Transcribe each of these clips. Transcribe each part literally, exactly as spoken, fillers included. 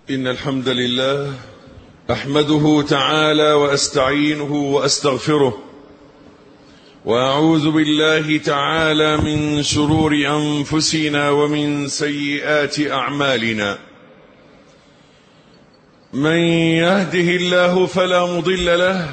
إن الحمد لله أحمده تعالى وأستعينه وأستغفره، وأعوذ بالله تعالى من شرور أنفسنا ومن سيئات أعمالنا. من يهده الله فلا مضل له،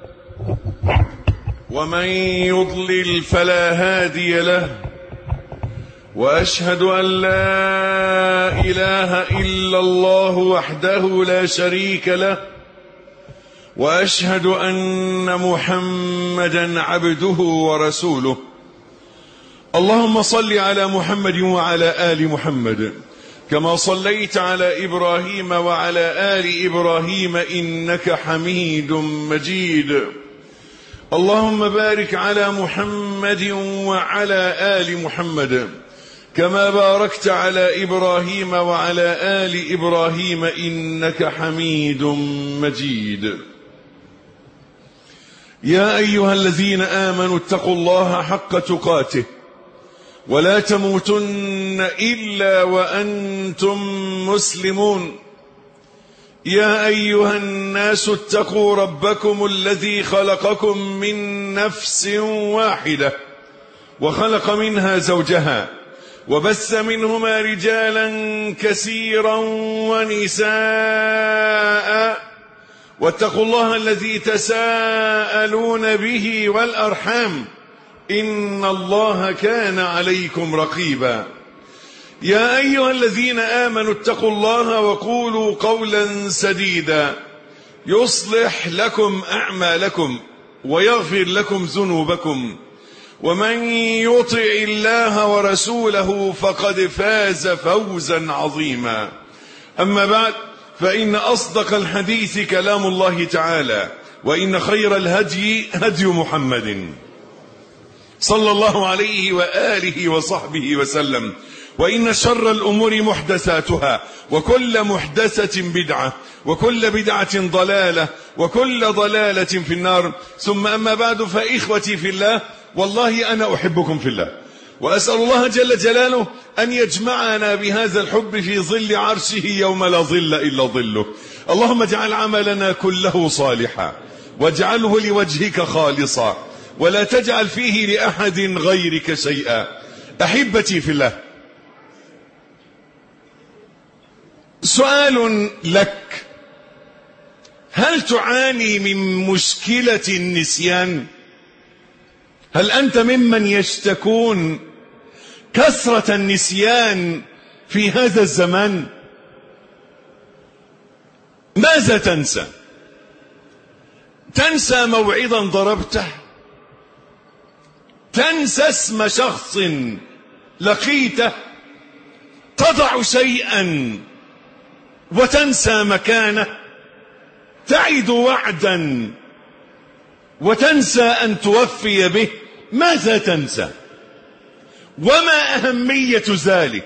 ومن يضلل فلا هادي له، وأشهد أن لا إله إلا الله وحده لا شريك له، وأشهد أن محمدا عبده ورسوله. اللهم صل على محمد وعلى آل محمد كما صليت على إبراهيم وعلى آل إبراهيم إنك حميد مجيد. اللهم بارك على محمد وعلى آل محمد كما باركت على إبراهيم وعلى آل إبراهيم إنك حميد مجيد. يا أيها الذين آمنوا اتقوا الله حق تقاته ولا تموتن إلا وأنتم مسلمون. يا أيها الناس اتقوا ربكم الذي خلقكم من نفس واحدة وخلق منها زوجها وبث منهما رجالا كثيرا ونساء، واتقوا الله الذي تساءلون به والأرحام إن الله كان عليكم رقيبا. يا أيها الذين آمنوا اتقوا الله وقولوا قولا سديدا يصلح لكم أعمالكم ويغفر لكم ذنوبكم، ومن يطع الله ورسوله فقد فاز فوزا عظيما. أما بعد، فإن أصدق الحديث كلام الله تعالى، وإن خير الهدي هدي محمد صلى الله عليه وآله وصحبه وسلم، وإن شر الأمور محدثاتها، وكل محدثة بدعة، وكل بدعة ضلالة، وكل ضلالة في النار. ثم أما بعد، فإخوتي في الله، والله أنا أحبكم في الله، وأسأل الله جل جلاله أن يجمعنا بهذا الحب في ظل عرشه يوم لا ظل إلا ظله. اللهم اجعل عملنا كله صالحا، واجعله لوجهك خالصا، ولا تجعل فيه لأحد غيرك شيئا. أحبتي في الله، سؤال لك: هل تعاني من مشكلة النسيان؟ هل أنت ممن يشتكون كثرة النسيان في هذا الزمان؟ ماذا تنسى؟ تنسى موعظا ضربته؟ تنسى اسم شخص لقيته؟ تضع شيئا وتنسى مكانه؟ تعد وعدا وتنسى أن توفي به؟ ماذا تنسى؟ وما أهمية ذلك؟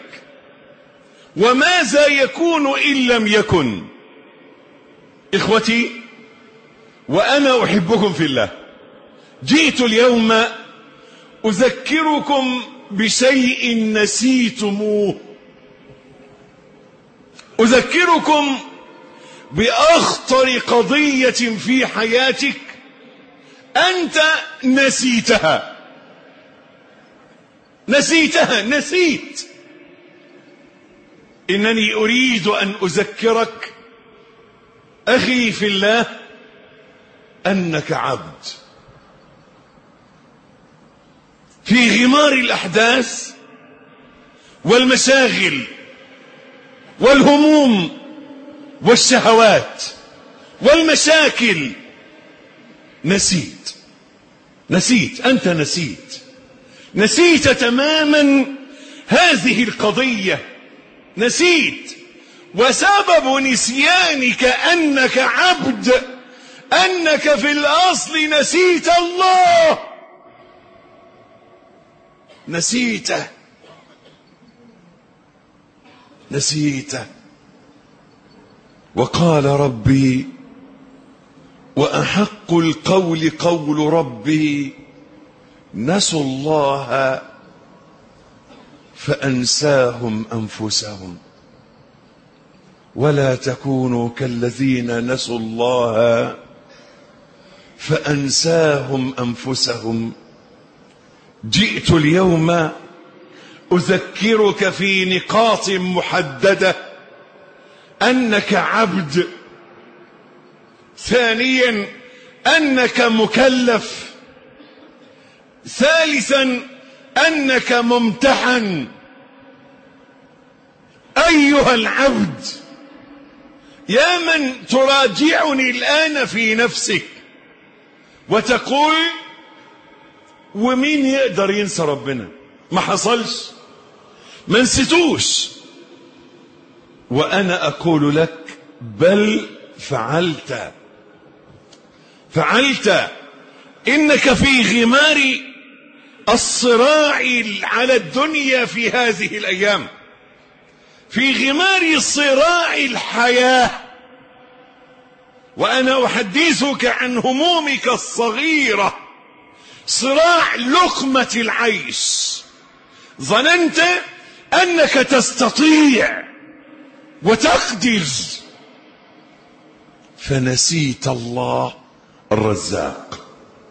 وماذا يكون إن لم يكن؟ إخوتي، وأنا أحبكم في الله، جئت اليوم أذكركم بشيء نسيتموه، أذكركم بأخطر قضية في حياتك أنت نسيتها نسيتها نسيت. إنني أريد أن أذكرك أخي في الله أنك عبد في غمار الأحداث والمشاغل والهموم والشهوات والمشاكل. نسيت نسيت أنت نسيت نسيت تماما هذه القضية، نسيت. وسبب نسيانك أنك عبد، أنك في الأصل نسيت الله، نسيته نسيته وقال ربي: وأحق القول قول ربي نسوا الله فأنساهم أنفسهم. ولا تكونوا كالذين نسوا الله فأنساهم أنفسهم. جئت اليوم أذكرك في نقاط محددة أنك عبد، ثانيا أنك مكلف، ثالثا أنك ممتحن. أيها العبد، يا من تراجعني الآن في نفسك وتقول ومين يقدر ينسى ربنا؟ ما حصلش، ما نسيتوش. وأنا أقول لك بل فعلت فعلت إنك في غمار الصراع على الدنيا في هذه الأيام، في غمار صراع الحياة، وأنا أحدثك عن همومك الصغيرة، صراع لقمة العيش. ظننت أنك تستطيع وتقدر، فنسيت الله الرزاق،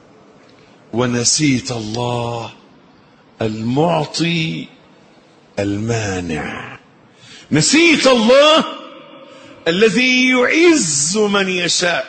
ونسيت الله المعطي المانع، نسيت الله الذي يعز من يشاء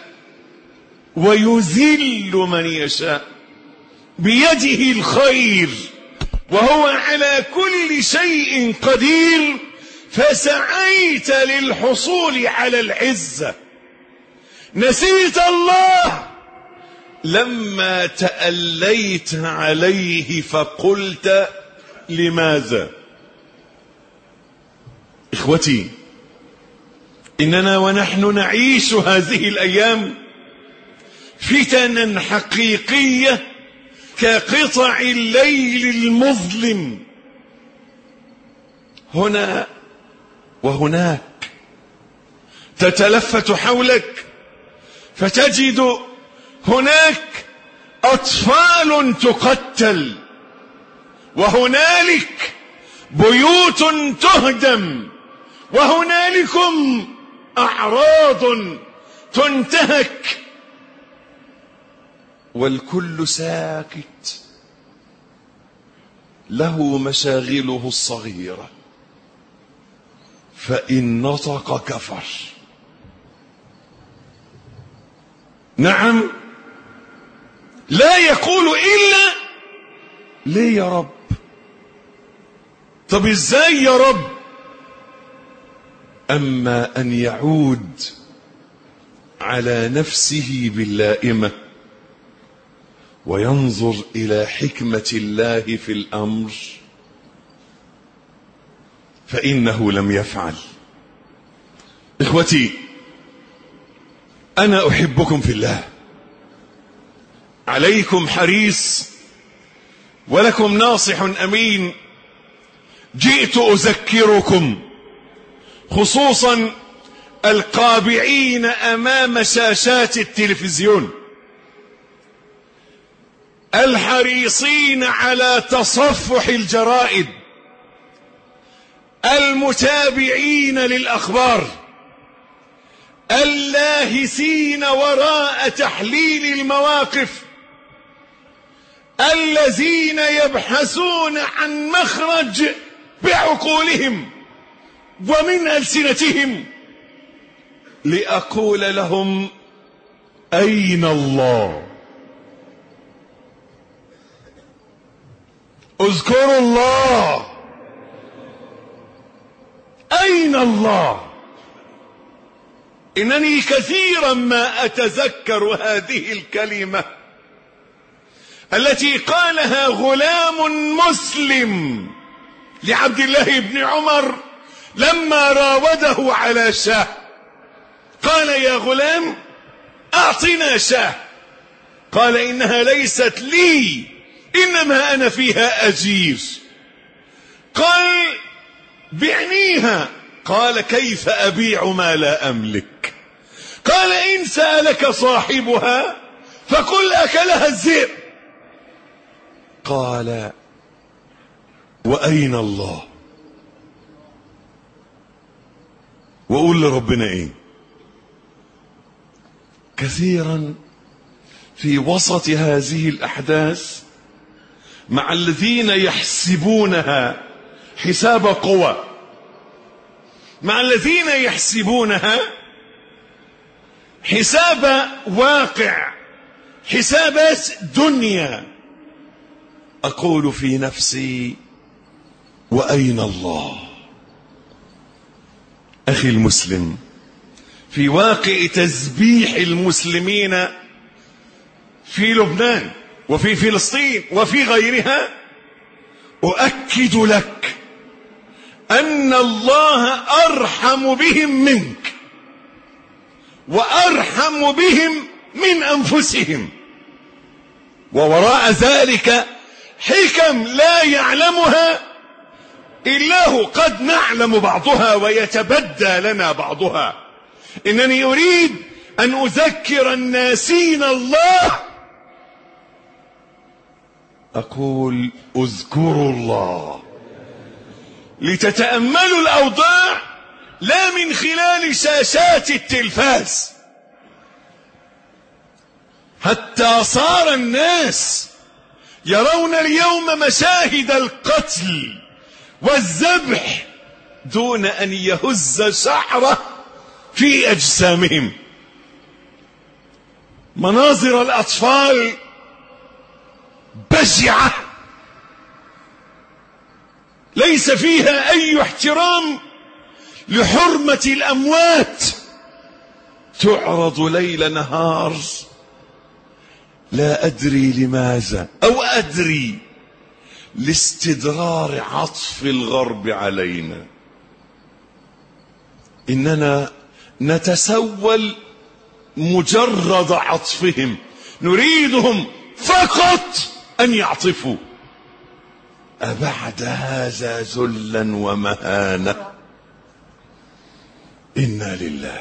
ويذل من يشاء، بيده الخير وهو على كل شيء قدير، فسعيت للحصول على العزة. نسيت الله لما تأليت عليه فقلت لماذا؟ إخوتي، إننا ونحن نعيش هذه الأيام فتنا حقيقية كقطع الليل المظلم، هنا وهناك، تتلفت حولك فتجد هناك أطفال تقتل، وهنالك بيوت تهدم، وهنالكم أعراض تنتهك، والكل ساكت له مشاغله الصغيرة، فإن نطق كفر. نعم، لا يقول إلا ليه يا رب؟ طب ازاي يا رب؟ أما أن يعود على نفسه باللائمة وينظر إلى حكمة الله في الأمر فإنه لم يفعل. إخوتي، أنا أحبكم في الله، عليكم حريص ولكم ناصح أمين. جئت أذكركم، خصوصا القابعين أمام شاشات التلفزيون، الحريصين على تصفح الجرائد، المتابعين للأخبار، اللاهسين وراء تحليل المواقف، الذين يبحثون عن مخرج بعقولهم ومن ألسنتهم، لأقول لهم أين الله؟ اذكروا الله. أين الله؟ إنني كثيرا ما أتذكر هذه الكلمة التي قالها غلام مسلم لعبد الله بن عمر لما راوده على شاه، قال يا غلام أعطنا شاه، قال إنها ليست لي، إنما أنا فيها أجير. قال بعنيها، قال كيف أبيع ما لا أملك؟ قال إن سألك صاحبها فقل أكلها الذئب. قال وأين الله؟ وقول لربنا ايه. كثيرا في وسط هذه الأحداث مع الذين يحسبونها حساب قوى، مع الذين يحسبونها حساب واقع، حساب دنيا، أقول في نفسي وأين الله؟ أخي المسلم، في واقع تسبيح المسلمين في لبنان وفي فلسطين وفي غيرها، أؤكد لك أن الله أرحم بهم منك وأرحم بهم من أنفسهم، ووراء ذلك حكم لا يعلمها إلا هو، قد نعلم بعضها ويتبدى لنا بعضها. إنني أريد أن أذكر الناسين الله، أقول اذكروا الله لتتأملوا الأوضاع لا من خلال شاشات التلفاز، حتى صار الناس يرون اليوم مشاهد القتل والذبح دون أن يهز شعرة في أجسامهم. مناظر الأطفال بشعة ليس فيها أي احترام لحرمة الأموات، تعرض ليل نهار. لا أدري لماذا، أو أدري لاستدرار عطف الغرب علينا، إننا نتسول مجرد عطفهم، نريدهم فقط أن يعطفوا. أبعد هذا ذلا ومهانة؟ إنا لله.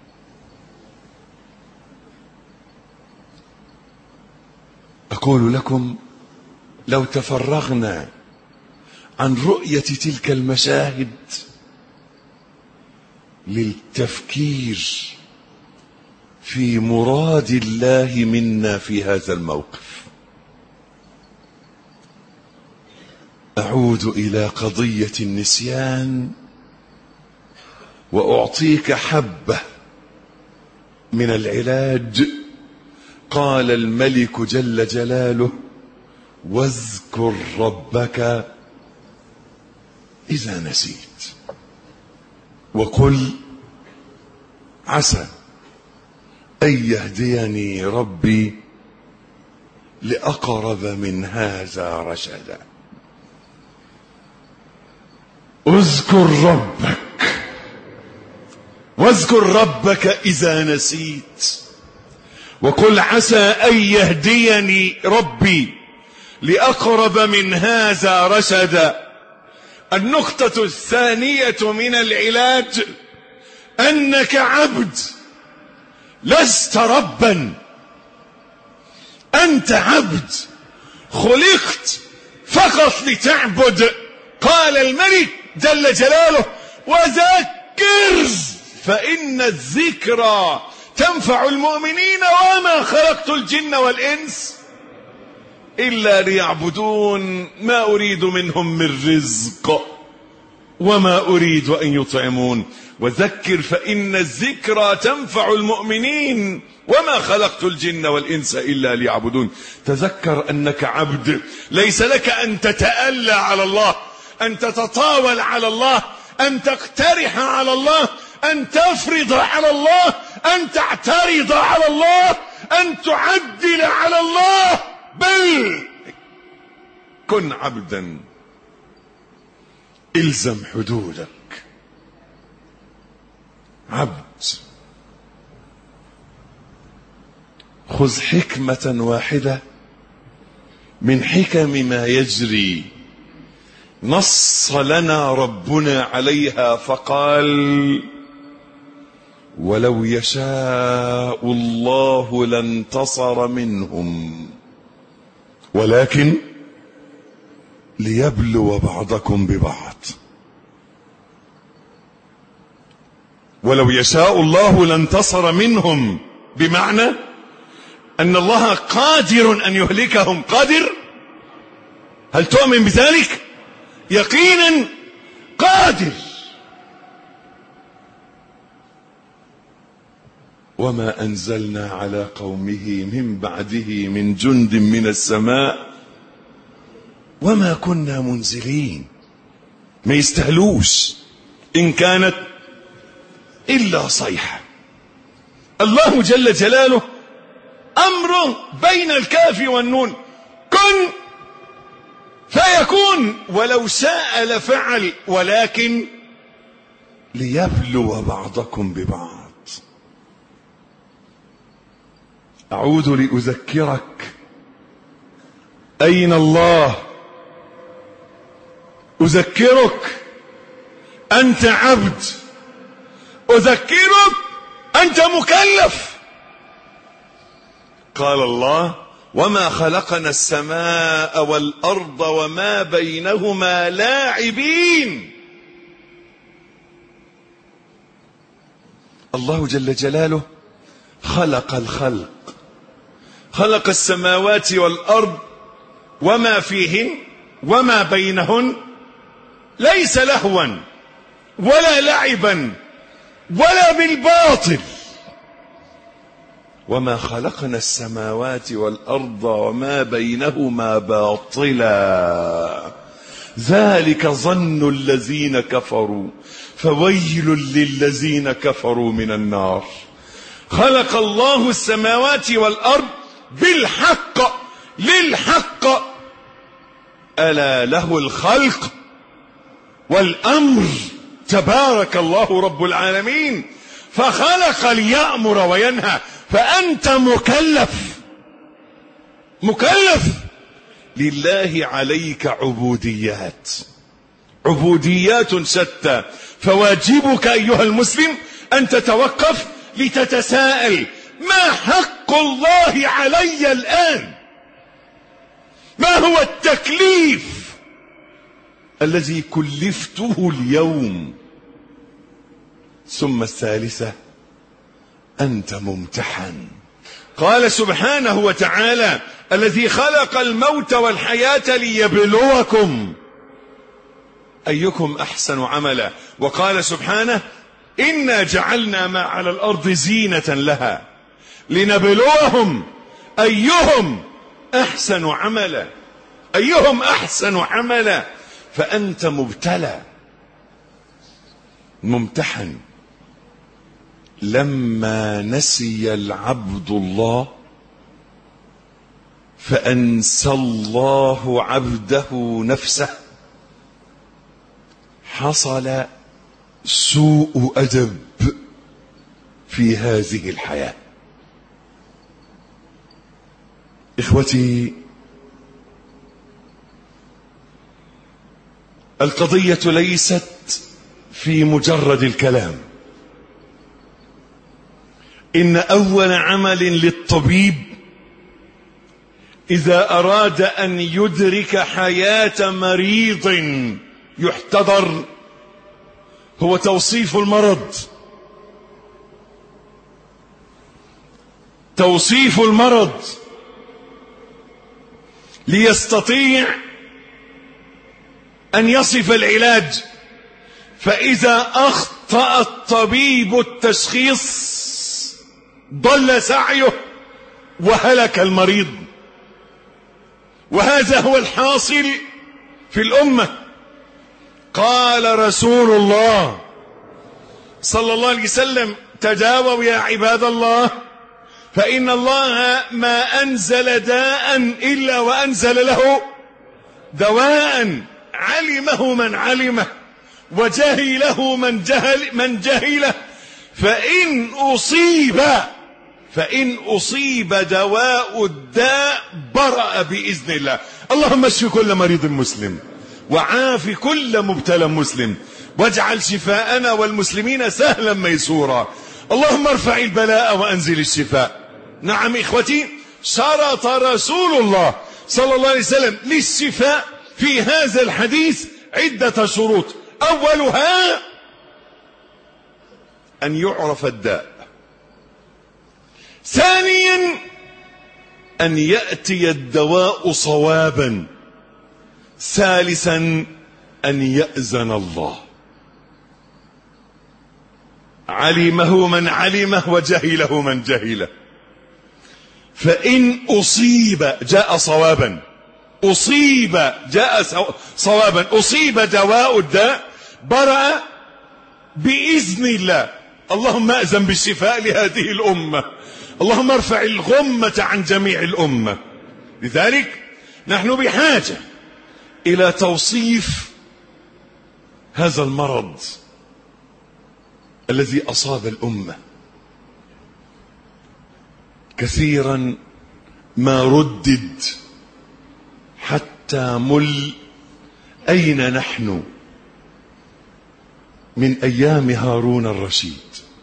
أقول لكم لو تفرغنا عن رؤية تلك المشاهد للتفكير في مراد الله منا في هذا الموقف. أعود إلى قضية النسيان وأعطيك حبة من العلاج. قال الملك جل جلاله: واذكر ربك إذا نسيت وقل عسى أن يهديني ربي لأقرب من هذا رشدا. اذكر ربك، واذكر ربك إذا نسيت وقل عسى أن يهديني ربي لأقرب من هذا رشدا. النقطة الثانية من العلاج أنك عبد لست ربا، أنت عبد خلقت فقط لتعبد. قال الملك جل جلاله: وذكر فإن الذكرى تنفع المؤمنين وما خلقت الجن والإنس إلا ليعبدون ما أريد منهم من رزق وما أريد أن يطعمون. وذكر فإن الذكرى تنفع المؤمنين وما خلقت الجن والإنس إلا ليعبدون. تذكر أنك عبد، ليس لك أن تتألى على الله، أن تتطاول على الله، أن تقترح على الله، أن تفرض على الله، أن تعترض على الله، أن تعدل على الله، بل كن عبدا، الزم حدودك. عبد. خذ حكمة واحدة من حكم ما يجري، نص لنا ربنا عليها فقال: ولو يشاء الله لانتصر منهم ولكن ليبلو بعضكم ببعض ولو يشاء الله لانتصر منهم، بمعنى أن الله قادر أن يهلكهم. قادر؟ هل تؤمن بذلك؟ يقينا قادر. وما أنزلنا على قومه من بعده من جند من السماء وما كنا منزلين. ما يستهلوش، إن كانت إلا صيحة. الله جل جلاله أمره بين الكاف والنون، كن فيكون، ولو شاء لفعل، ولكن ليبلو بعضكم ببعض. أعود لأذكرك أين الله. أذكرك أنت عبد، أذكرك أنت مكلف. قال الله وما خلقنا السماء والأرض وما بينهما لاعبين. الله جل جلاله خلق الخلق، خلق السماوات والأرض وما فيهن وما بينهن، ليس لهوا ولا لعبا ولا بالباطل. وما خلقنا السماوات والأرض وما بينهما باطلا ذلك ظن الذين كفروا فويل للذين كفروا من النار. خلق الله السماوات والأرض بالحق للحق، ألا له الخلق والأمر، تبارك الله رب العالمين. فخلق ليأمر وينهى، فأنت مكلف مكلف لله عليك عبوديات عبوديات شتى. فواجبك أيها المسلم أن تتوقف لتتساءل: ما حق الله علي الآن؟ ما هو التكليف الذي كلفته اليوم؟ ثم الثالثة: أنت ممتحن. قال سبحانه وتعالى: الذي خلق الموت والحياة ليبلوكم أيكم أحسن عملا. وقال سبحانه: إنا جعلنا ما على الأرض زينة لها لنبلوهم أيهم أحسن عملا. أيهم أحسن عملا. فأنت مبتلى ممتحن. لما نسي العبد الله فأنسى الله عبده نفسه، حصل سوء أدب في هذه الحياة. إخوتي، القضية ليست في مجرد الكلام. إن أول عمل للطبيب إذا أراد أن يدرك حياة مريض يحتضر هو توصيف المرض. توصيف المرض ليستطيع أن يصف العلاج. فإذا أخطأ الطبيب التشخيص ضل سعيه وهلك المريض. وهذا هو الحاصل في الأمة. قال رسول الله صلى الله عليه وسلم: تداووا يا عباد الله، فإن الله ما أنزل داء إلا وأنزل له دواء، علمه من علمه وجهله من جهل من جهله. فإن أصيب فإن أصيب دواء الداء برأ بإذن الله. اللهم اشف كل مريض مسلم وعاف كل مبتلى مسلم، واجعل شفاءنا والمسلمين سهلا ميسورا. اللهم ارفع البلاء وأنزل الشفاء. نعم إخوتي، شرط رسول الله صلى الله عليه وسلم للشفاء في هذا الحديث عدة شروط. أولها أن يعرف الداء. ثانيا أن يأتي الدواء صوابا. ثالثا أن يأذن الله. علمه من علمه وجهله من جهله. فإن أصيب جاء صوابا، أصيب جاء صوابا، أصيب دواء الداء برأ بإذن الله. اللهم أأذن بالشفاء لهذه الأمة، اللهم ارفع الغمة عن جميع الأمة. لذلك نحن بحاجة إلى توصيف هذا المرض الذي أصاب الأمة. كثيرا ما ردد حتى مل أين نحن من أيام هارون الرشيد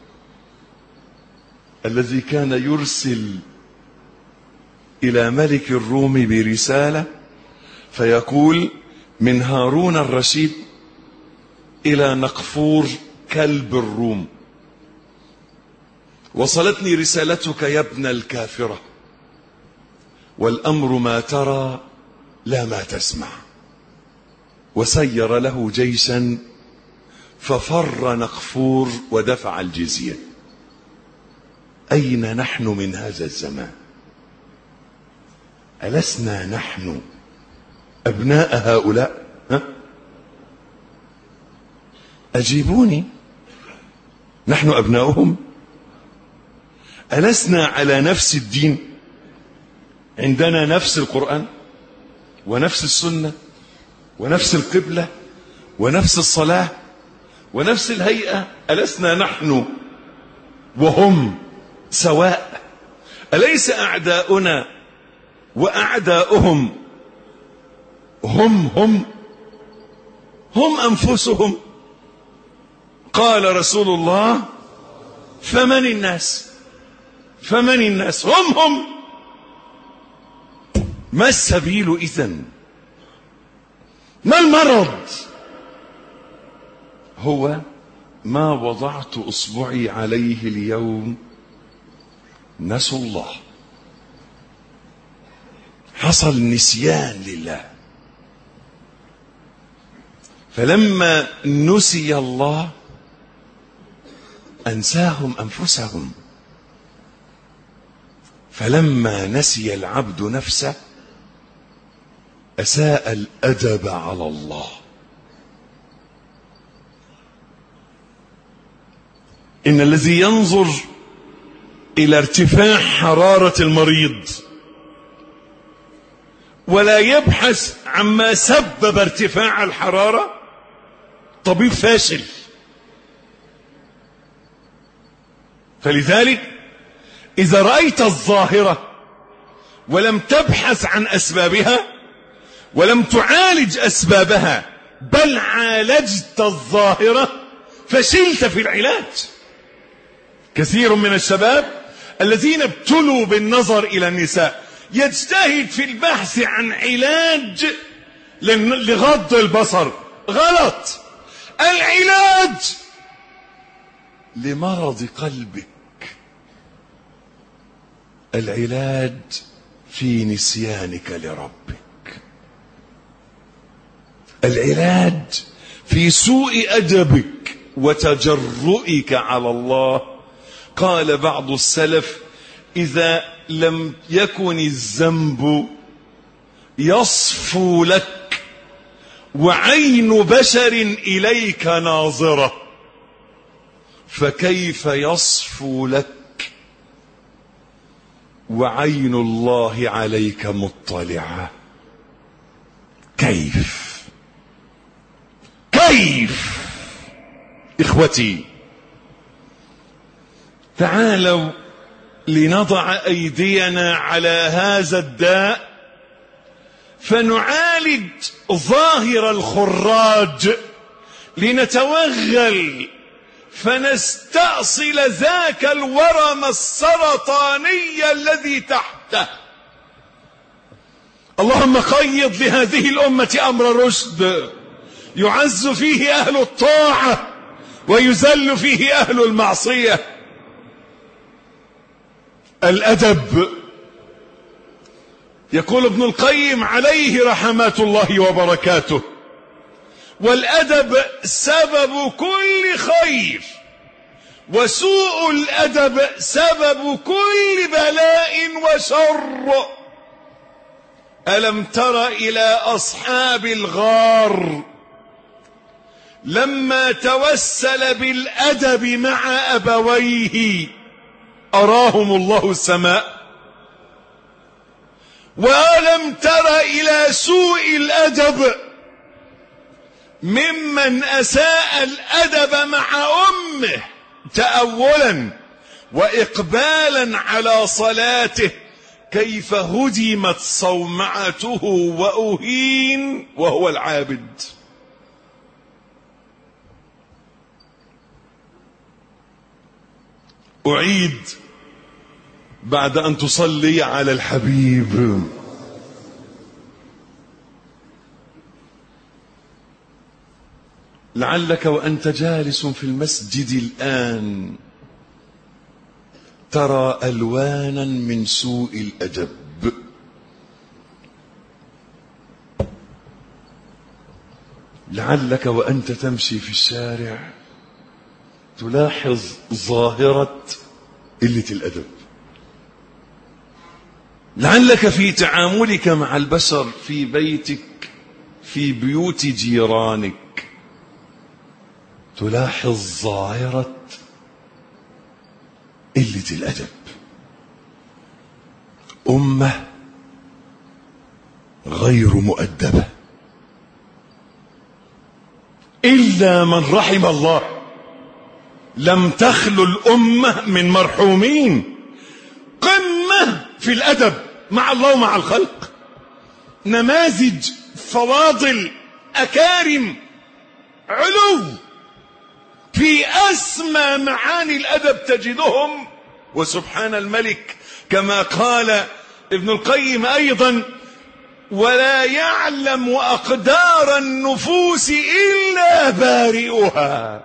الذي كان يرسل إلى ملك الروم برسالة فيقول من هارون الرشيد إلى نقفور كلب الروم: وصلتني رسالتك يا ابن الكافرة، والأمر ما ترى لا ما تسمع. وسير له جيشا ففر نقفور ودفع الجزية. أين نحن من هذا الزمان؟ ألسنا نحن أبناء هؤلاء؟ ها؟ أجيبوني، نحن أبناؤهم؟ ألسنا على نفس الدين؟ عندنا نفس القرآن ونفس السنة ونفس القبلة ونفس الصلاة ونفس الهيئة؟ ألسنا نحن وهم سواء؟ أليس أعداؤنا وأعداؤهم هم هم هم أنفسهم؟ قال رسول الله: فمن الناس فمن الناس هم هم. ما السبيل إذن؟ ما المرض؟ هو ما وضعت أصبعي عليه اليوم: نسوا الله. حصل نسيان لله. فلما نسي الله أنساهم أنفسهم. فلما نسي العبد نفسه أساء الأدب على الله. إن الذي ينظر إلى ارتفاع حرارة المريض ولا يبحث عما سبب ارتفاع الحرارة طبيب فاشل. فلذلك إذا رأيت الظاهرة ولم تبحث عن أسبابها ولم تعالج أسبابها بل عالجت الظاهرة فشلت في العلاج. كثير من الشباب الذين ابتلوا بالنظر إلى النساء يجتهد في البحث عن علاج لغض البصر. غلط. العلاج لمرض قلبك. العلاج في نسيانك لربك. العلاج في سوء أدبك وتجرؤك على الله. قال بعض السلف: إذا لم يكن الذنب يصفو لك وعين بشر إليك ناظرة فكيف يصفو لك وعين الله عليك مطلعة؟ كيف كيف إخوتي، تعالوا لنضع أيدينا على هذا الداء فنعالج ظاهر الخراج، لنتوغل فنستأصل ذاك الورم السرطاني الذي تحته. اللهم قيض لهذه الأمة أمر رشد يعز فيه أهل الطاعة ويذل فيه أهل المعصية. الأدب، يقول ابن القيم عليه رحمات الله وبركاته: والأدب سبب كل خير، وسوء الأدب سبب كل بلاء وشر. ألم تر إلى أصحاب الغار لما توسل بالأدب مع أبويه أراهم الله السماء؟ وألم تر إلى سوء الأدب ممن أساء الأدب مع أمه تأولا وإقبالا على صلاته، كيف هدمت صومعته وأهين وهو العابد؟ أعيد بعد أن تصلي على الحبيب. لعلك وأنت جالس في المسجد الآن ترى ألوانا من سوء الأدب. لعلك وأنت تمشي في الشارع تلاحظ ظاهرة قلة الأدب. لعلك في تعاملك مع البشر في بيتك، في بيوت جيرانك، تلاحظ ظاهرة قلة الأدب. أمة غير مؤدبة إلا من رحم الله. لم تخلو الأمة من مرحومين، قمة في الأدب مع الله ومع الخلق، نماذج، فواضل، أكارم، علو في أسمى معاني الأدب تجدهم. وسبحان الملك كما قال ابن القيم أيضا: ولا يعلم أقدار النفوس إلا بارئها.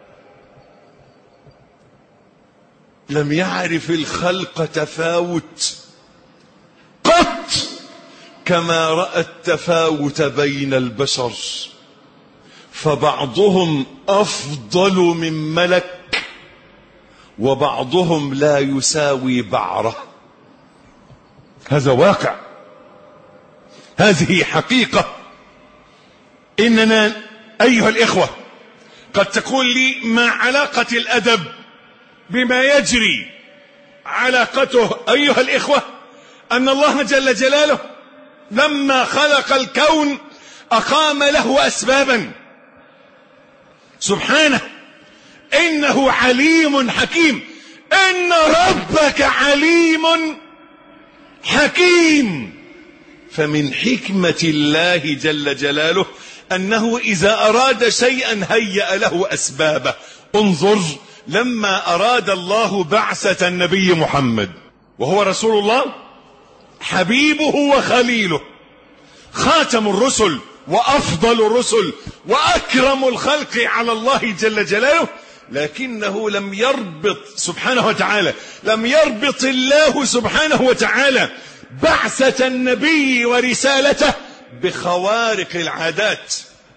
لم يعرف الخلق تفاوت قط كما رأى التفاوت بين البشر، فبعضهم أفضل من ملك وبعضهم لا يساوي بعرة. هذا واقع، هذه حقيقة. إننا أيها الإخوة قد تقول لي: ما علاقة الأدب بما يجري؟ علاقته أيها الإخوة أن الله جل جلاله لما خلق الكون أقام له أسبابا سبحانه. إنه عليم حكيم. إن ربك عليم حكيم. فمن حكمة الله جل جلاله أنه إذا أراد شيئا هيأ له أسبابه. انظر لما أراد الله بعثة النبي محمد وهو رسول الله، حبيبه وخليله، خاتم الرسل وأفضل الرسل وأكرم الخلق على الله جل جلاله، لكنه لم يربط سبحانه وتعالى لم يربط الله سبحانه وتعالى بعثة النبي ورسالته بخوارق العادات،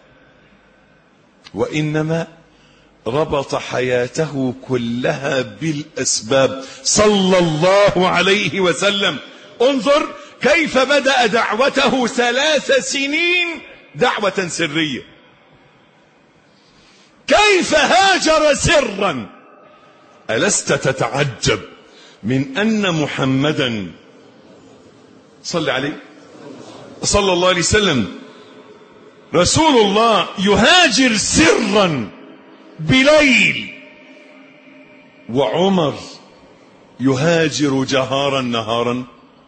وإنما ربط حياته كلها بالأسباب صلى الله عليه وسلم. انظر كيف بدأ دعوته ثلاث سنين دعوة سرية، كيف هاجر سرا. ألست تتعجب من أن محمدا صلى عليه صلى الله عليه وسلم رسول الله يهاجر سرا بليل، وعمر يهاجر جهارا نهارا؟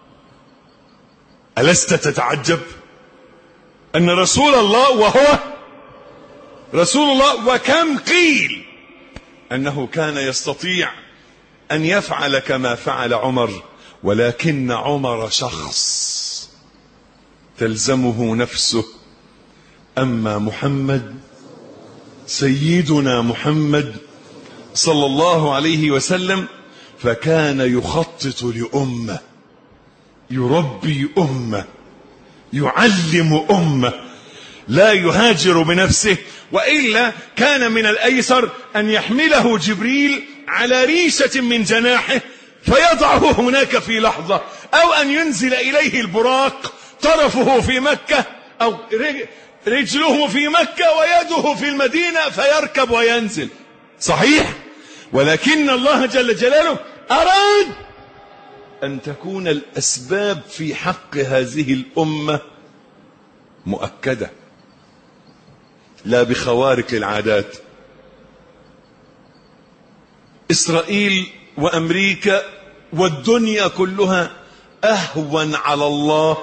ألست تتعجب أن رسول الله وهو رسول الله، وكم قيل أنه كان يستطيع أن يفعل كما فعل عمر، ولكن عمر شخص تلزمه نفسه. أما محمد سيدنا محمد صلى الله عليه وسلم، فكان يخطط لأمة، يربي أمة، يعلم أمة، لا يهاجر بنفسه، وإلا كان من الأيسر أن يحمله جبريل على ريشة من جناحه فيضعه هناك في لحظة، أو أن ينزل إليه البراق طرفه في مكة أو رجله في مكة ويده في المدينة فيركب وينزل. صحيح، ولكن الله جل جلاله أراد أن تكون الأسباب في حق هذه الأمة مؤكدة، لا بخوارق العادات. إسرائيل وأمريكا والدنيا كلها أهون على الله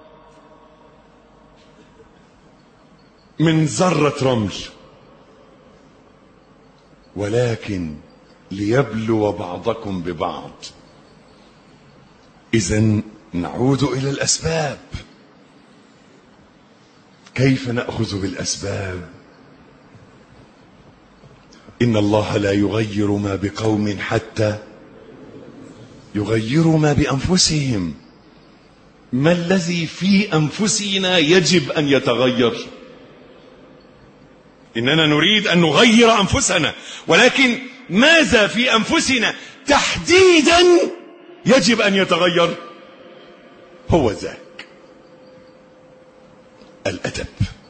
من ذرة رمل، ولكن ليبلو بعضكم ببعض. إذن نعود إلى الأسباب. كيف نأخذ بالأسباب؟ إن الله لا يغير ما بقوم حتى يغيروا ما بأنفسهم. ما الذي في أنفسنا يجب أن يتغير؟ إننا نريد أن نغير أنفسنا، ولكن ماذا في أنفسنا تحديدا يجب أن يتغير؟ هو ذاك الأدب.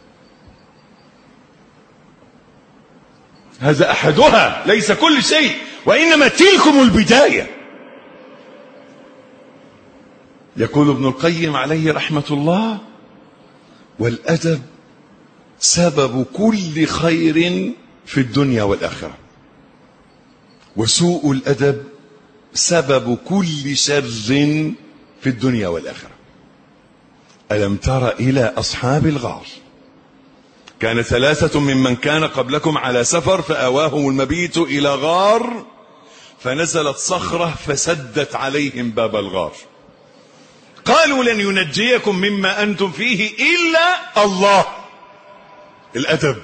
هذا أحدها، ليس كل شيء، وإنما تلكم البداية. يقول ابن القيم عليه رحمة الله: والأدب سبب كل خير في الدنيا والآخرة، وسوء الأدب سبب كل شر في الدنيا والآخرة. ألم تر إلى أصحاب الغار؟ كان ثلاثة ممن كان قبلكم على سفر فآواهم المبيت إلى غار فنزلت صخرة فسدت عليهم باب الغار، قالوا لن ينجيكم مما أنتم فيه إلا الله. الأدب.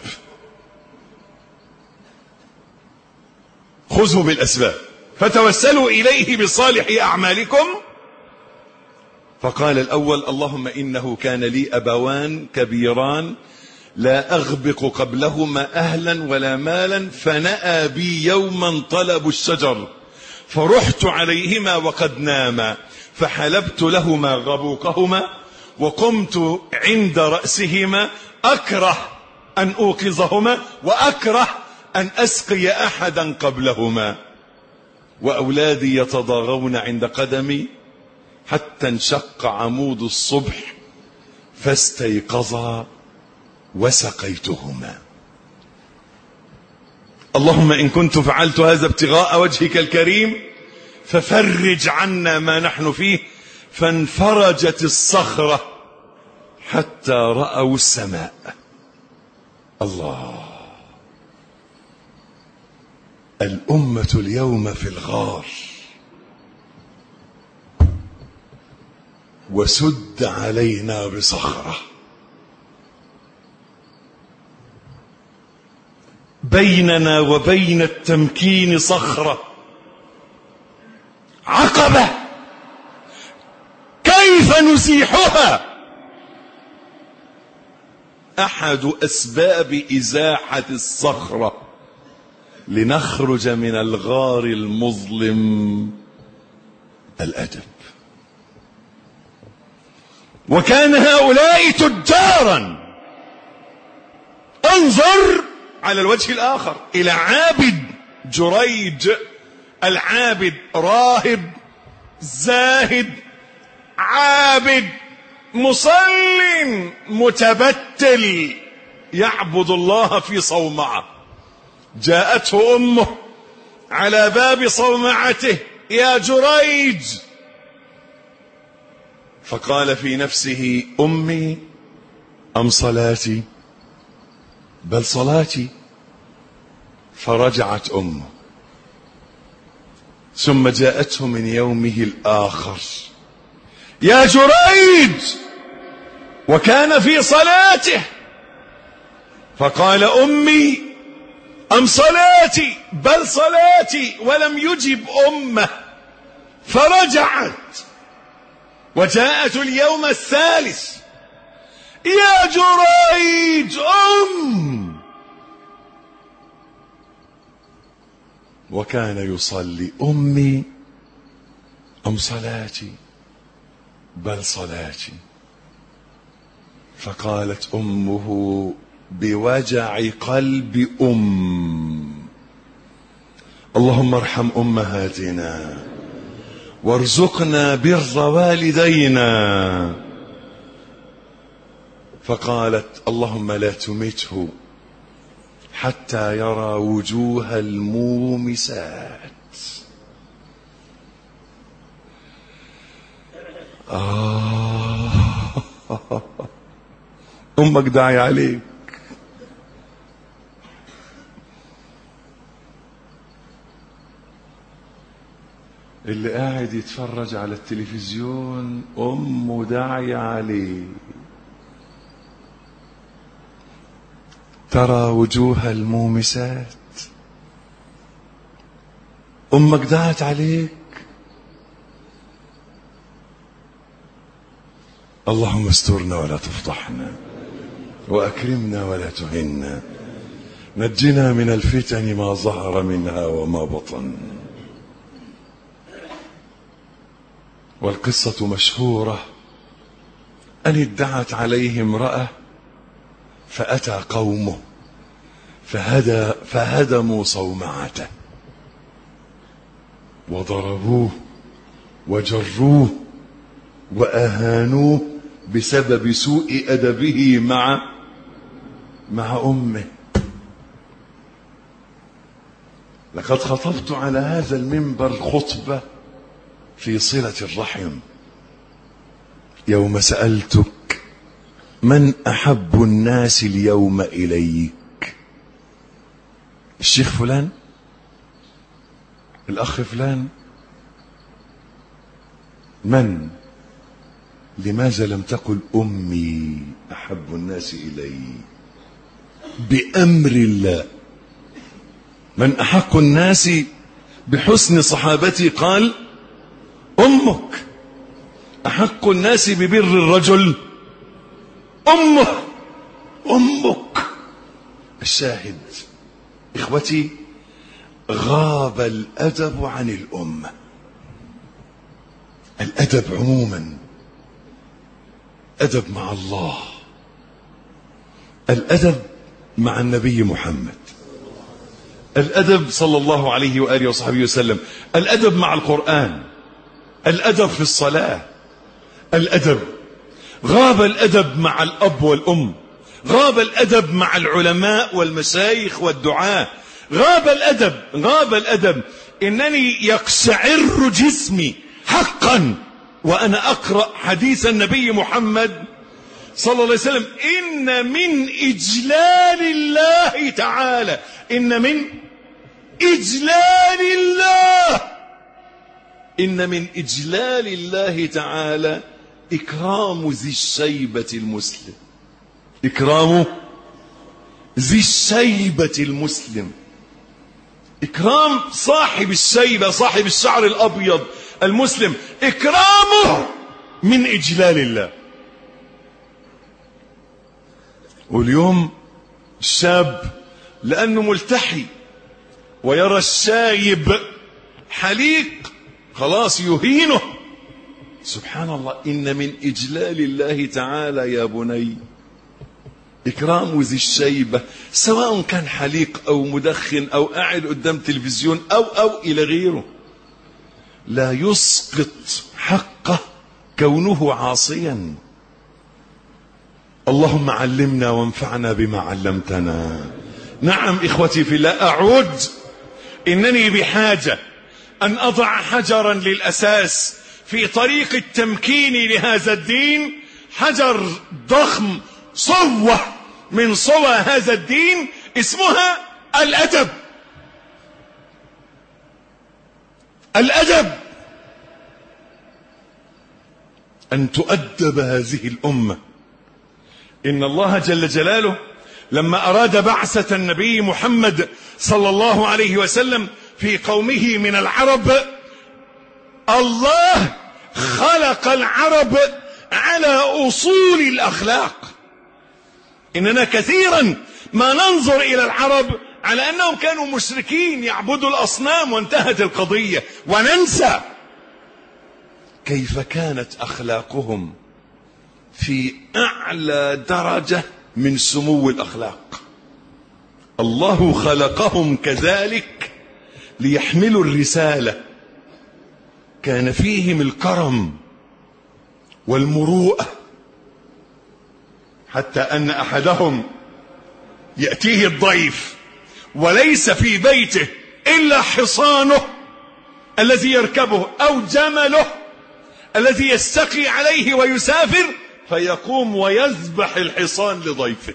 خذوا بالأسباب فتوسلوا إليه بصالح أعمالكم. فقال الأول: اللهم إنه كان لي أبوان كبيران لا أغبق قبلهما أهلا ولا مالا، فنأى بي يوما طلبوا الشجر فرحت عليهما وقد ناما، فحلبت لهما غبوقهما وقمت عند رأسهما أكره أن أوقظهما وأكره أن أسقي أحدا قبلهما، وأولادي يتضاغون عند قدمي حتى انشق عمود الصبح فاستيقظا وسقيتهما. اللهم إن كنت فعلت هذا ابتغاء وجهك الكريم ففرج عنا ما نحن فيه. فانفرجت الصخرة حتى رأوا السماء. الله. الأمة اليوم في الغار، وسد علينا بصخرة. بيننا وبين التمكين صخرة، عقبة، كيف نزيحها؟ أحد أسباب إزاحة الصخرة لنخرج من الغار المظلم الأدب. وكان هؤلاء تجارا. انظر على الوجه الآخر إلى عابد جريج. العابد راهب زاهد عابد مصل متبتل يعبد الله في صومعة. جاءته أمه على باب صومعته: يا جريج. فقال في نفسه: أمي أم صلاتي؟ بل صلاتي. فرجعت أمه، ثم جاءته من يومه الآخر: يا جريج. وكان في صلاته. فقال: أمي أم صلاتي بل صلاتي، ولم يجب أمه فرجعت وجاءت اليوم الثالث يا جريج أم، وكان يصلي أمي أم صلاتي بل صلاتي. فقالت أمه بوجع قلب أم: اللهم ارحم أمهاتنا وارزقنا بر والدينا. فقالت: اللهم لا تمته حتى يرى وجوه المومسات. آه أمك داعي عليك. اللي قاعد يتفرج على التلفزيون أمه داعي عليه. ترى وجوه المومسات. أمك دعت عليك. اللهم استرنا ولا تفضحنا، وأكرمنا ولا تهنا، نجنا من الفتن ما ظهر منها وما بطن. والقصة مشهورة أن ادعت عليه امرأة فأتى قومه فهدى فهدموا صومعته وضربوه وجروه وأهانوه بسبب سوء أدبه مع مع أمه. لقد خطبت على هذا المنبر خطبة في صلة الرحم يوم سألتك: من أحب الناس اليوم إليك؟ الشيخ فلان؟ الأخ فلان؟ من؟ لماذا لم تقل أمي أحب الناس إلي؟ بأمر الله. من أحق الناس بحسن صحابتي؟ قال: أمك. أحق الناس ببر الرجل؟ أمه. أمك. الشاهد إخوتي، غاب الأدب عن الأمة. الأدب عموما، أدب مع الله، الأدب مع النبي محمد، الأدب صلى الله عليه وآله وصحبه وسلم، الأدب مع القرآن، الأدب في الصلاة، الأدب. غاب الأدب مع الأب والأم، غاب الأدب مع العلماء والمشايخ والدعاة، غاب الأدب، غاب الأدب. إنني يقشعر جسمي حقا وأنا أقرأ حديث النبي محمد صلى الله عليه وسلم: إن من إجلال الله تعالى، إن من إجلال الله، إن من إجلال الله تعالى إكرام ذي الشيبة المسلم. إكرام ذي الشيبة المسلم، إكرام صاحب الشيبة، صاحب الشعر الأبيض المسلم، إكرامه من إجلال الله. واليوم الشاب لأنه ملتحي ويرى الشايب حليق خلاص يهينه. سبحان الله، إن من إجلال الله تعالى يا بني إكرام ذي الشيبة، سواء كان حليق أو مدخن أو قاعد قدام تلفزيون أو أو إلى غيره. لا يسقط حقه كونه عاصيا. اللهم علمنا وانفعنا بما علمتنا. نعم إخوتي في الله، أعود، إنني بحاجة أن أضع حجرا للأساس في طريق التمكين لهذا الدين، حجر ضخم، صوة من صوى هذا الدين اسمها الأدب. الأدب، أن تؤدب هذه الأمة. إن الله جل جلاله لما أراد بعثة النبي محمد صلى الله عليه وسلم في قومه من العرب، الله خلق العرب على أصول الأخلاق. إننا كثيرا ما ننظر إلى العرب على أنهم كانوا مشركين يعبدوا الأصنام وانتهت القضية، وننسى كيف كانت أخلاقهم في أعلى درجة من سمو الأخلاق. الله خلقهم كذلك ليحملوا الرسالة. كان فيهم الكرم والمروءة، حتى أن أحدهم يأتيه الضيف وليس في بيته إلا حصانه الذي يركبه أو جمله الذي يستقي عليه ويسافر، فيقوم ويذبح الحصان لضيفه.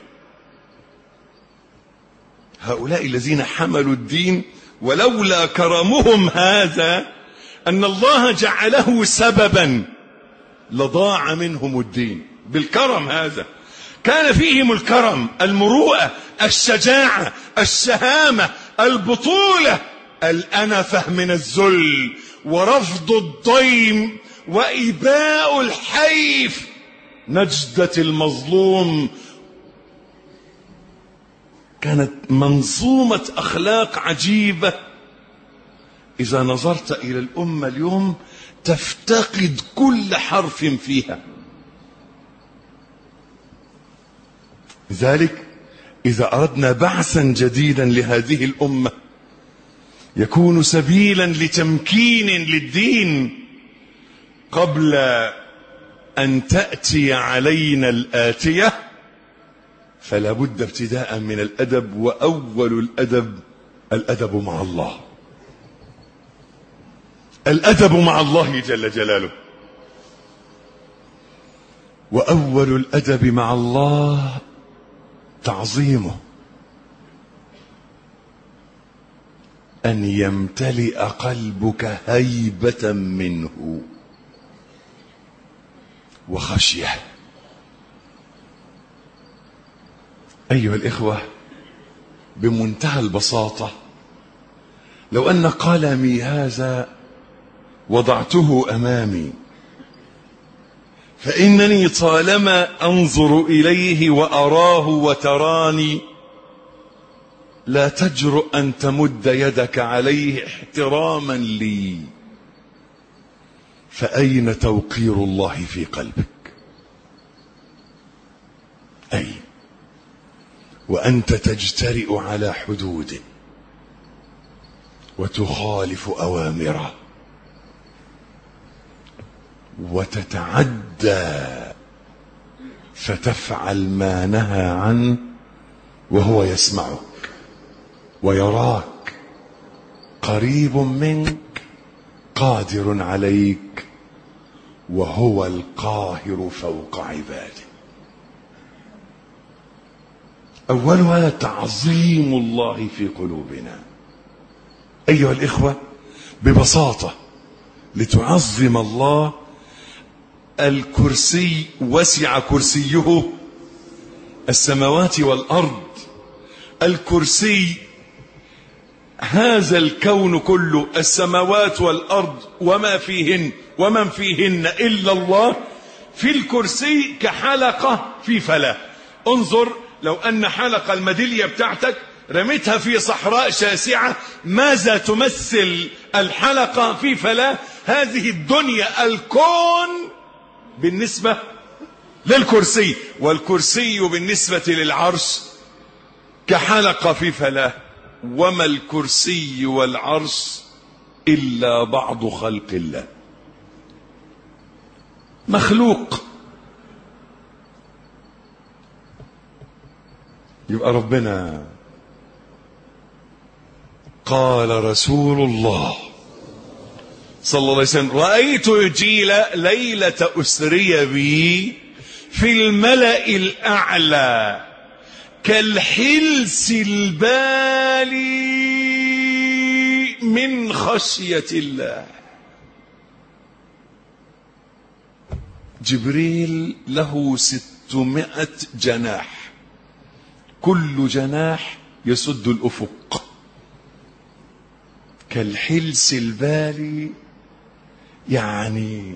هؤلاء الذين حملوا الدين، ولولا كرمهم هذا أن الله جعله سببا لضاع منهم الدين. بالكرم هذا كان فيهم الكرم، المروءة، الشجاعة، الشهامة، البطولة، الأنفة من الذل، ورفض الضيم، وإباء الحيف، نجدة المظلوم. كانت منظومة أخلاق عجيبة. إذا نظرت إلى الأمة اليوم تفتقد كل حرف فيها. لذلك إذا أردنا بعثا جديدا لهذه الأمة يكون سبيلا لتمكين للدين قبل أن تأتي علينا الآتية، فلا بد ابتداء من الأدب. وأول الأدب الأدب مع الله، الأدب مع الله جل جلاله. وأول الأدب مع الله تعظيمه، أن يمتلئ قلبك هيبة منه وخشية. أيها الإخوة، بمنتهى البساطة، لو أن قلمي هذا وضعته أمامي فإنني طالما أنظر إليه وأراه وتراني لا تجرؤ أن تمد يدك عليه احتراما لي، فأين توقير الله في قلبك؟ أي وأنت تجترئ على حدوده وتخالف أوامره وتتعدى فتفعل ما نهى عنه وهو يسمعك ويراك قريب منك قادر عليك، وهو القاهر فوق عباده. أولها تعظيم الله في قلوبنا. أيها الإخوة، ببساطة لتعظم الله، الكرسي وسع كرسيه السماوات والأرض. الكرسي هذا الكون كله، السماوات والأرض وما فيهن ومن فيهن إلا الله، في الكرسي كحلقة في فلاة. انظر، لو أن حلقة الميدالية بتاعتك رميتها في صحراء شاسعة، ماذا تمثل الحلقة في فلاة؟ هذه الدنيا، الكون بالنسبة للكرسي، والكرسي بالنسبة للعرش كحلقة في فلاة. وما الكرسي والعرش إلا بعض خلق الله، مخلوق. يبقى ربنا قال رسول الله صلى الله عليه وسلم: رأيت جبريل ليلة أسري بي في الملأ الأعلى كالحلس البالي من خشية الله. جبريل له ستمائة جناح، كل جناح يسد الأفق، كالحلس البالي، يعني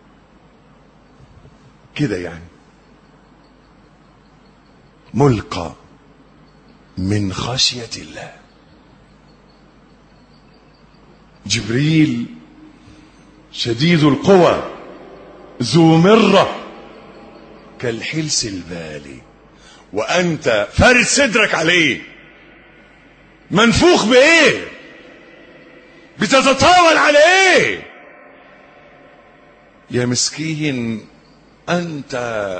كده، يعني ملقى من خشية الله. جبريل شديد القوى ذو مرة كالحلس البالي، وأنت فارد صدرك عليه، منفوخ بإيه؟ بتتطاول على إيه؟ يا مسكين، أنت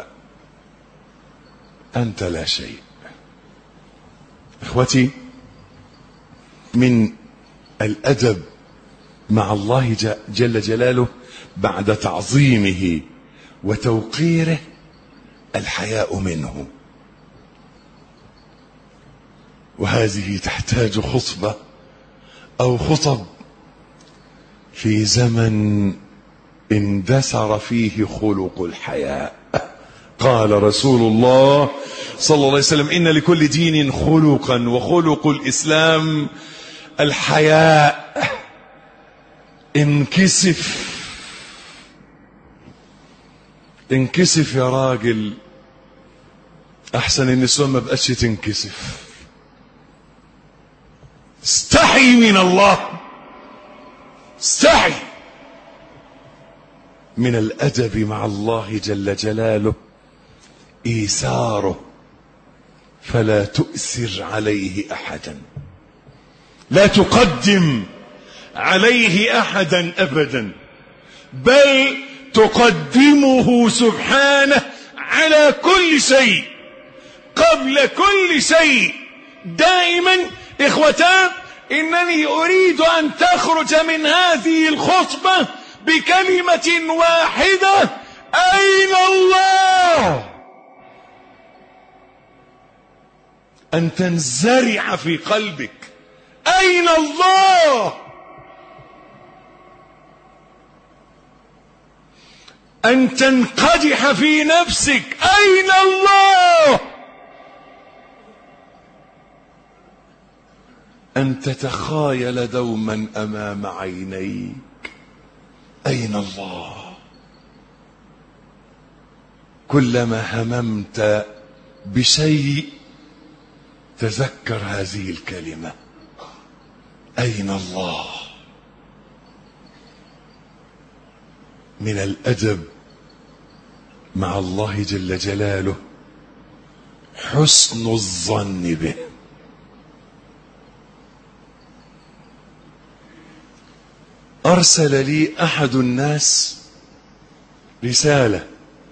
أنت لا شيء. إخوتي، من الأدب مع الله جل جلاله بعد تعظيمه وتوقيره الحياء منه، وهذه تحتاج خطبة أو خطب في زمن اندثر فيه خلق الحياء. قال رسول الله صلى الله عليه وسلم: إن لكل دين خلقا، وخلق الإسلام الحياء. انكسف انكسف يا راجل، احسن النسوان ما بقتش تنكسف. استحي من الله، استحي. من الأدب مع الله جل جلاله إيثاره، فلا تؤثر عليه أحدا، لا تقدم عليه أحدا أبدا، بل تقدمه سبحانه على كل شيء، قبل كل شيء. دائما إخوتان، إنني أريد أن تخرج من هذه الخطبة بكلمة واحدة: أين الله؟ أن تنزرع في قلبك: أين الله؟ أن تنقدح في نفسك: أين الله؟ أن تتخايل دوما أمام عينيك: أين الله؟ كلما هممت بشيء تذكر هذه الكلمة: أين الله؟ من الأدب مع الله جل جلاله حسن الظن به. أرسل لي أحد الناس رسالة،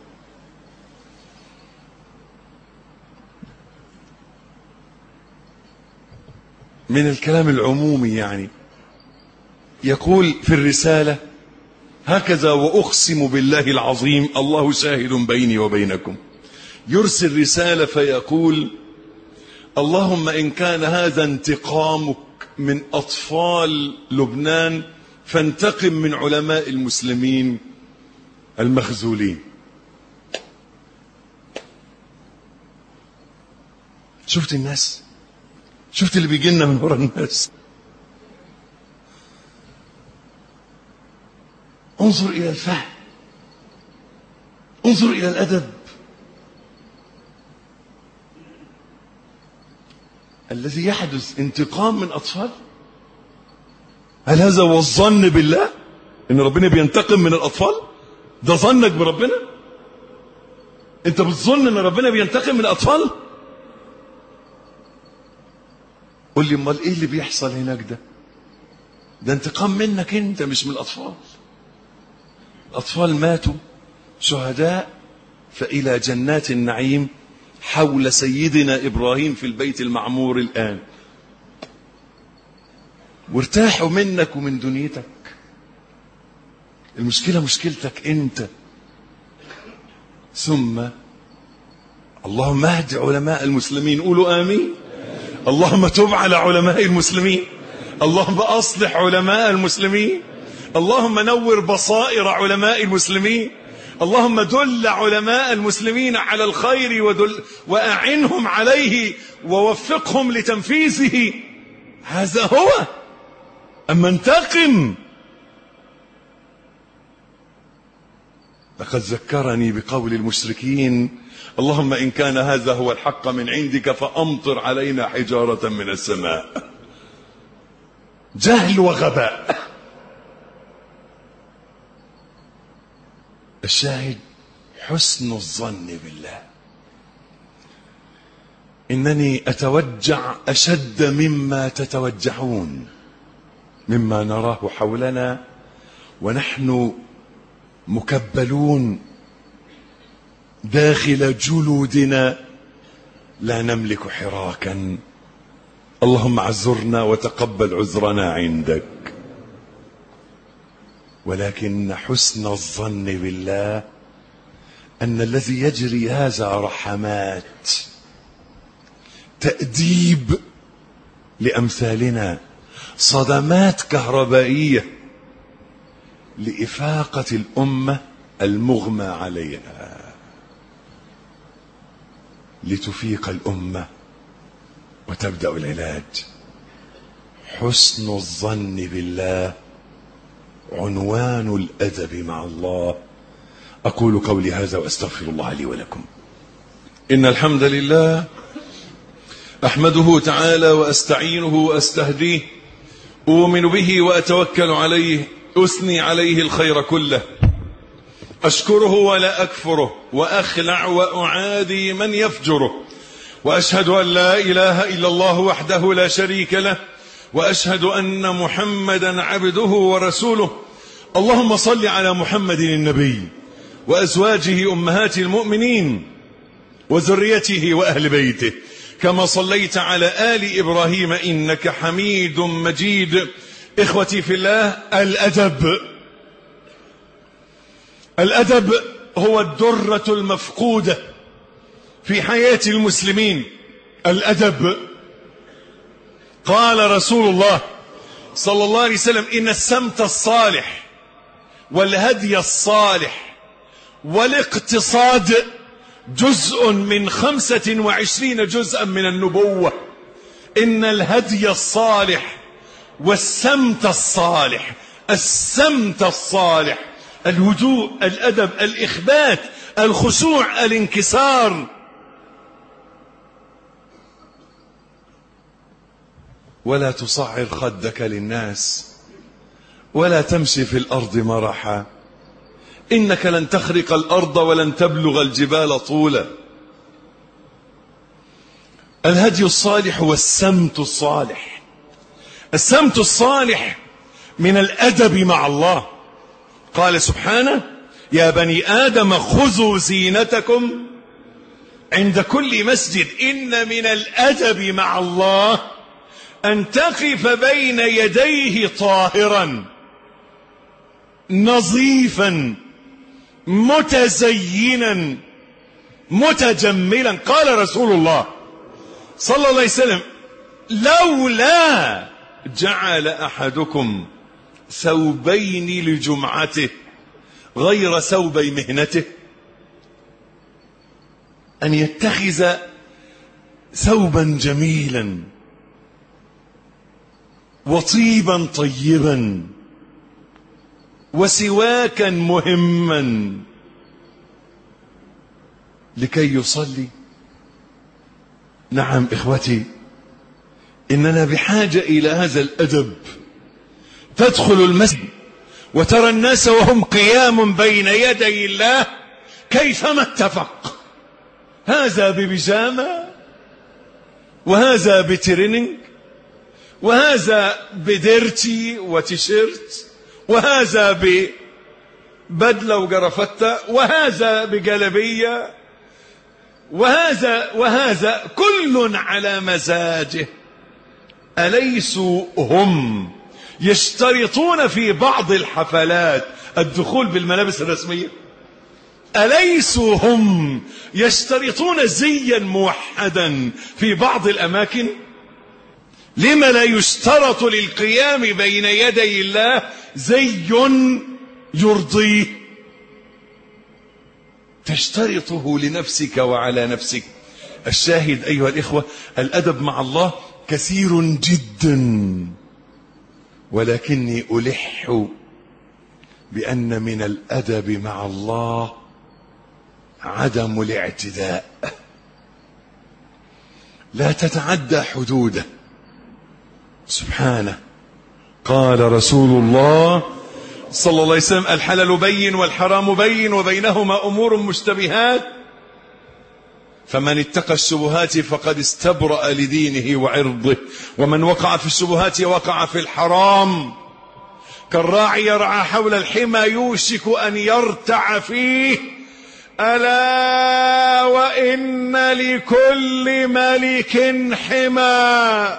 من الكلام العمومي، يعني يقول في الرسالة هكذا: وأقسم بالله العظيم، الله شاهد بيني وبينكم. يرسل رسالة فيقول: اللهم إن كان هذا انتقامك من أطفال لبنان، فانتقم من علماء المسلمين المخذولين. شفت الناس؟ شفت اللي بيجي لنا من وراء الناس؟ انظر إلى الفهم، انظر إلى الأدب. الذي يحدث انتقام من أطفال، هل هذا هو الظن بالله؟ إن ربنا بينتقم من الأطفال؟ ده ظنك بربنا؟ أنت بتظن إن ربنا بينتقم من الأطفال؟ قل لي امال إيه اللي بيحصل هناك؟ ده ده انتقام منك أنت، مش من الأطفال. الأطفال ماتوا شهداء فإلى جنات النعيم حول سيدنا إبراهيم في البيت المعمور الآن، وارتاحوا منك ومن دنيتك. المشكلة مشكلتك أنت. ثم اللهم اهد علماء المسلمين، قولوا آمين. اللهم تب على علماء المسلمين، اللهم أصلح علماء المسلمين، اللهم نور بصائر علماء المسلمين، اللهم دل علماء المسلمين على الخير ودل وأعنهم عليه ووفقهم لتنفيذه. هذا هو. أما انتقم. لقد ذكرني بقول المشركين اللهم إن كان هذا هو الحق من عندك فأمطر علينا حجارة من السماء. جهل وغباء. الشاهد حسن الظن بالله. إنني أتوجع أشد مما تتوجعون، مما نراه حولنا ونحن مكبلون داخل جلودنا لا نملك حراكا. اللهم اعذرنا وتقبل عذرنا عندك. ولكن حسن الظن بالله أن الذي يجري هذا رحمات، تأديب لأمثالنا، صدمات كهربائية لإفاقة الأمة المغمى عليها، لتفيق الأمة وتبدأ العلاج. حسن الظن بالله عنوان الأدب مع الله. أقول قولي هذا وأستغفر الله لي ولكم. إن الحمد لله أحمده تعالى وأستعينه وأستهديه، أؤمن به وأتوكل عليه، أثني عليه الخير كله، أشكره ولا أكفره، وأخلع وأعادي من يفجره، وأشهد أن لا إله إلا الله وحده لا شريك له، وأشهد أن محمدا عبده ورسوله. اللهم صل على محمد النبي وأزواجه أمهات المؤمنين وذريته وأهل بيته، كما صليت على آل إبراهيم إنك حميد مجيد. إخوتي في الله، الأدب الأدب هو الدرة المفقودة في حياة المسلمين. الأدب، قال رسول الله صلى الله عليه وسلم: إن السمت الصالح والهدي الصالح والاقتصاد جزء من خمسة وعشرين جزءا من النبوة. إن الهدي الصالح والسمت الصالح، السمت الصالح، الهدوء، الأدب، الإخبات، الخشوع، الانكسار. ولا تصعر خدك للناس ولا تمشي في الأرض مرحا، إنك لن تخرق الأرض ولن تبلغ الجبال طولا. الهدي الصالح والسمت الصالح. السمت الصالح من الأدب مع الله. قال سبحانه: يا بني آدم خذوا زينتكم عند كل مسجد. إن من الأدب مع الله أن تقف بين يديه طاهرا نظيفا متزينا متجملا. قال رسول الله صلى الله عليه وسلم: لولا جعل أحدكم ثوبين لجمعته غير ثوبي مهنته، أن يتخذ ثوبا جميلا وطيبا طيبا وسواكا مهما لكي يصلي. نعم إخوتي، إننا بحاجة إلى هذا الأدب. تدخل المسجد وترى الناس وهم قيام بين يدي الله كيفما اتفق، هذا ببيجامة وهذا بتريننج وهذا بديرتي وتيشيرت وهذا ببدلة وجرفتة وهذا بجلبية وهذا وهذا، كل على مزاجه. أليسوا هم يشترطون في بعض الحفلات الدخول بالملابس الرسمية؟ أليسوا هم يشترطون زيا موحدا في بعض الأماكن؟ لما لا يشترط للقيام بين يدي الله زي يرضيه؟ تشترطه لنفسك وعلى نفسك. الشاهد أيها الإخوة، الأدب مع الله كثير جدا، ولكني ألح بأن من الأدب مع الله عدم الاعتداء. لا تتعدى حدوده سبحانه. قال رسول الله صلى الله عليه وسلم: الحلال بين والحرام بين وبينهما أمور مشتبهات، فمن اتقى الشبهات فقد استبرأ لدينه وعرضه، ومن وقع في الشبهات وقع في الحرام. كالراعي يرعى حول الحمى يوشك أن يرتع فيه، ألا وإن لكل ملك حمى،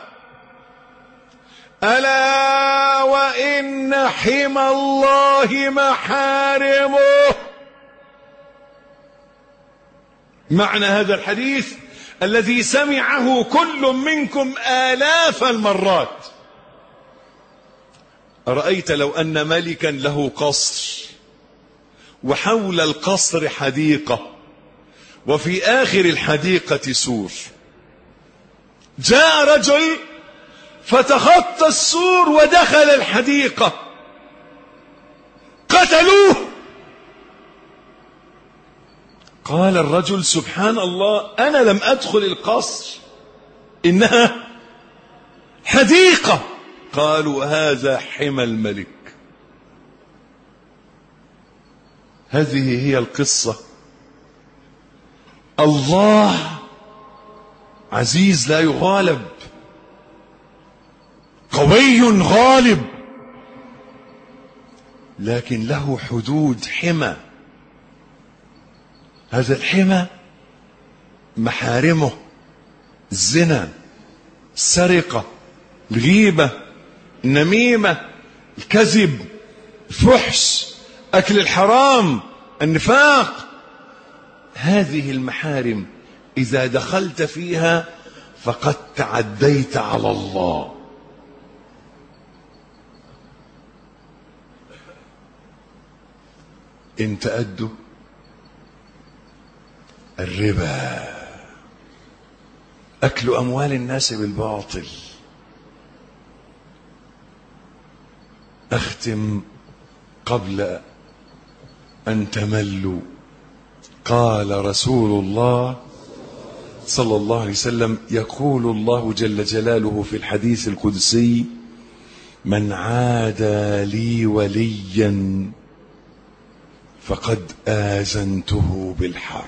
ألا وإن حمى الله محارمه. معنى هذا الحديث الذي سمعه كل منكم آلاف المرات: أرأيت لو أن ملكا له قصر، وحول القصر حديقة، وفي آخر الحديقة سور، جاء رجل فتخطى السور ودخل الحديقة، قتلوه. قال الرجل: سبحان الله، أنا لم أدخل القصر، إنها حديقة. قالوا: هذا حمى الملك. هذه هي القصة. الله عزيز لا يغالب، قوي غالب، لكن له حدود، حمى. هذا الحمى محارمه: الزنا، السرقة، الغيبة، النميمة، الكذب، الفحش، أكل الحرام، النفاق. هذه المحارم إذا دخلت فيها فقد تعديت على الله. إن تأدوا الربا، أكل أموال الناس بالباطل. أختم قبل أن تملوا. قال رسول الله صلى الله عليه وسلم: يقول الله جل جلاله في الحديث القدسي: من عادى لي وليا فقد آذنته بالحرب.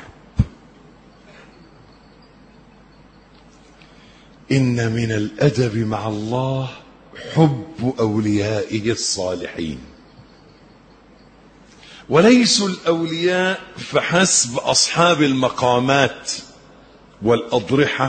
إن من الأدب مع الله حب أوليائه الصالحين، وليسوا الأولياء فحسب أصحاب المقامات والأضرحة،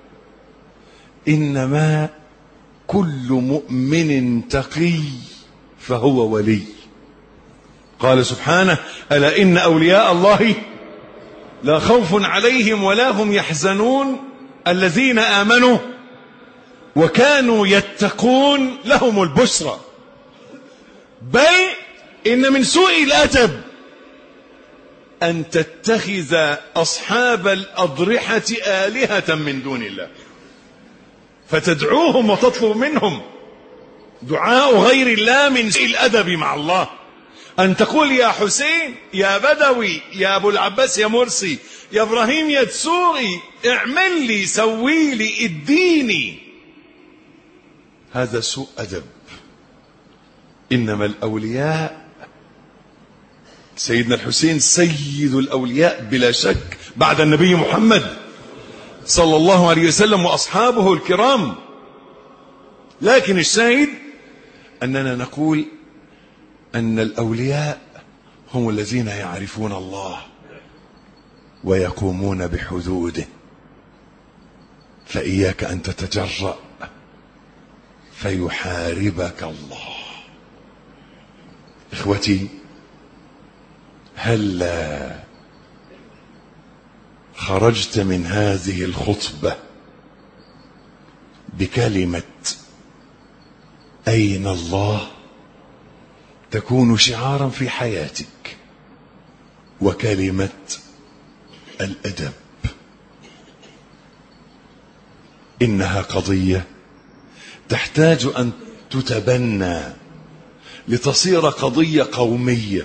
إنما كل مؤمن تقي فهو ولي. قال سبحانه: ألا إن أولياء الله لا خوف عليهم ولا هم يحزنون الذين آمنوا وكانوا يتقون لهم البشرى. بل إن من سوء الأدب أن تتخذ أصحاب الأضرحة آلهة من دون الله فتدعوهم وتطلب منهم. دعاء غير الله من سوء الأدب مع الله. أن تقول: يا حسين، يا بدوي، يا أبو العباس، يا مرسي، يا إبراهيم، يا دسوقي، اعمل لي، سوي لي، اديني. هذا سوء أدب. إنما الأولياء، سيدنا الحسين سيد الأولياء بلا شك بعد النبي محمد صلى الله عليه وسلم وأصحابه الكرام. لكن الشاهد أننا نقول أن الأولياء هم الذين يعرفون الله ويقومون بحدوده، فإياك أن تتجرأ فيحاربك الله. إخوتي، هل خرجت من هذه الخطبة بكلمة أين الله تكون شعارا في حياتك، وكلمة الأدب. إنها قضية تحتاج أن تتبنى لتصير قضية قومية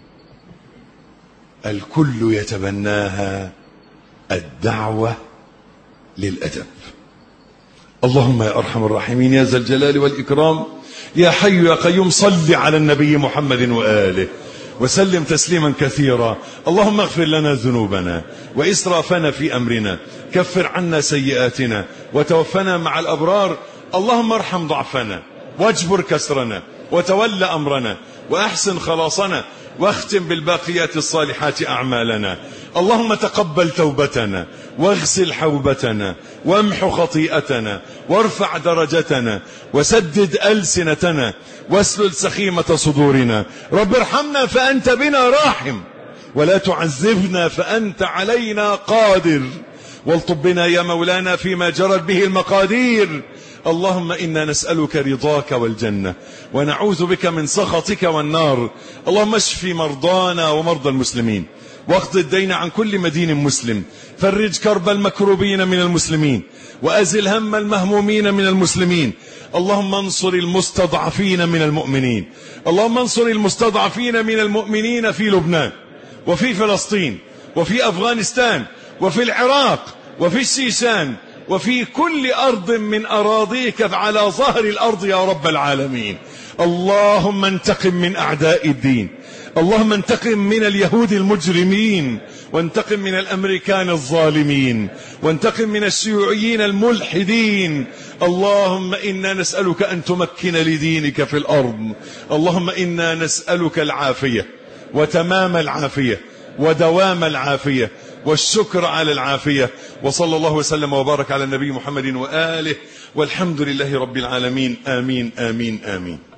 الكل يتبناها، الدعوة للأدب. اللهم يا أرحم الراحمين يا ذا الجلال والإكرام يا حي يا قيوم صل على النبي محمد وآله وسلم تسليما كثيرا. اللهم اغفر لنا ذنوبنا وإسرافنا في أمرنا، كفر عنا سيئاتنا وتوفنا مع الأبرار. اللهم ارحم ضعفنا واجبر كسرنا وتول أمرنا وأحسن خلاصنا واختم بالباقيات الصالحات أعمالنا. اللهم تقبل توبتنا واغسل حوبتنا وامح خطيئتنا وارفع درجتنا وسدد ألسنتنا واسلل سخيمة صدورنا. رب ارحمنا فأنت بنا راحم، ولا تعذبنا فأنت علينا قادر، والطب بنا يا مولانا فيما جرت به المقادير. اللهم إنا نسألك رضاك والجنة ونعوذ بك من سخطك والنار. اللهم اشف مرضانا ومرضى المسلمين واقض الدين عن كل مدين مسلم، فرج كرب المكروبين من المسلمين وأزل هم المهمومين من المسلمين. اللهم انصر المستضعفين من المؤمنين، اللهم انصر المستضعفين من المؤمنين في لبنان وفي فلسطين وفي أفغانستان وفي العراق وفي الشيشان وفي كل أرض من أراضيك على ظهر الأرض يا رب العالمين. اللهم انتقم من أعداء الدين، اللهم انتقم من اليهود المجرمين، وانتقم من الأمريكان الظالمين، وانتقم من الشيوعيين الملحدين. اللهم إنا نسألك أن تمكن لدينك في الأرض. اللهم إنا نسألك العافية وتمام العافية ودوام العافية والشكر على العافية. وصلى الله وسلم وبارك على النبي محمد وآله، والحمد لله رب العالمين. آمين آمين آمين.